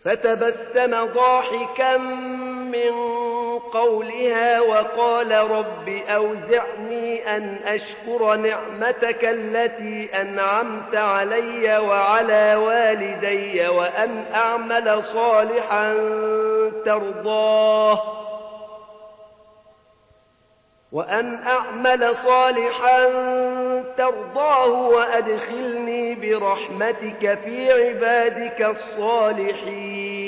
فتبسم ضاحكا من قولها وقال رب أوزعني أن أشكر نعمتك التي أنعمت علي وعلى والدي وأن أعمل صالحا ترضاه وأدخلني برحمتك في عبادك الصالحين.